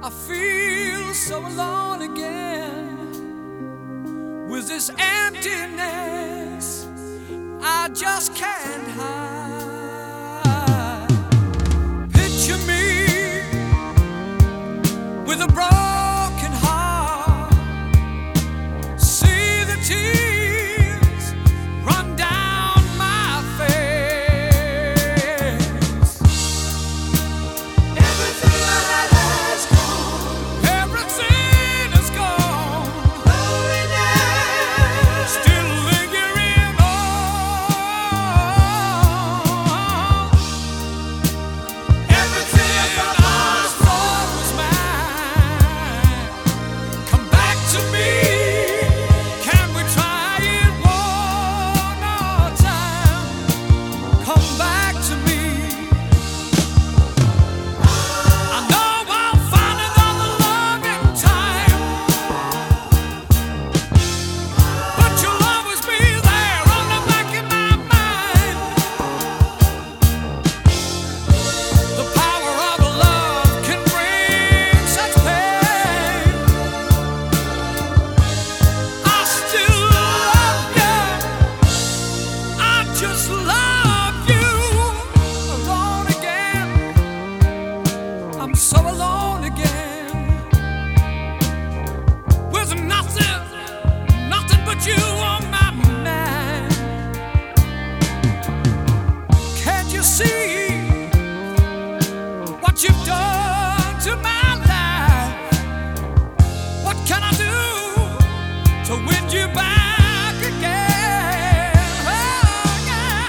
I feel so alone again with this emptiness I just can't hide. Picture me with a broken heart, see the tears run down my face. Everything has gone, everything is gone. Loneliness still lingering on. Everything I thought was mine, come back to me. Can we try it one more time? Come back to me. I know I'll find another love in time, but you'll always be there on the back of my mind. The power of love can bring such pain. I still love you, I just love you. Alone again, I'm so alone again, with nothing but you on my mind. Can't you see what you've done to my life? What can I do to win you back again? Oh, yeah.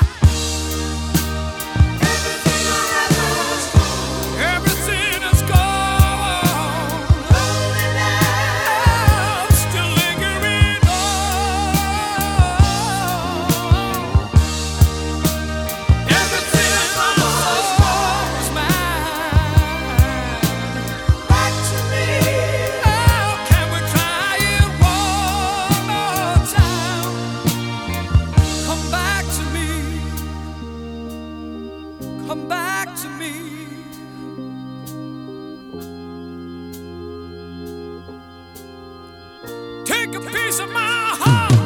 Everything is gone. Loneliness still lingering on. Everything I thought was mine, back to me. Oh, can we try it one more time? Come back to me. Come back to me. Take a piece of my heart.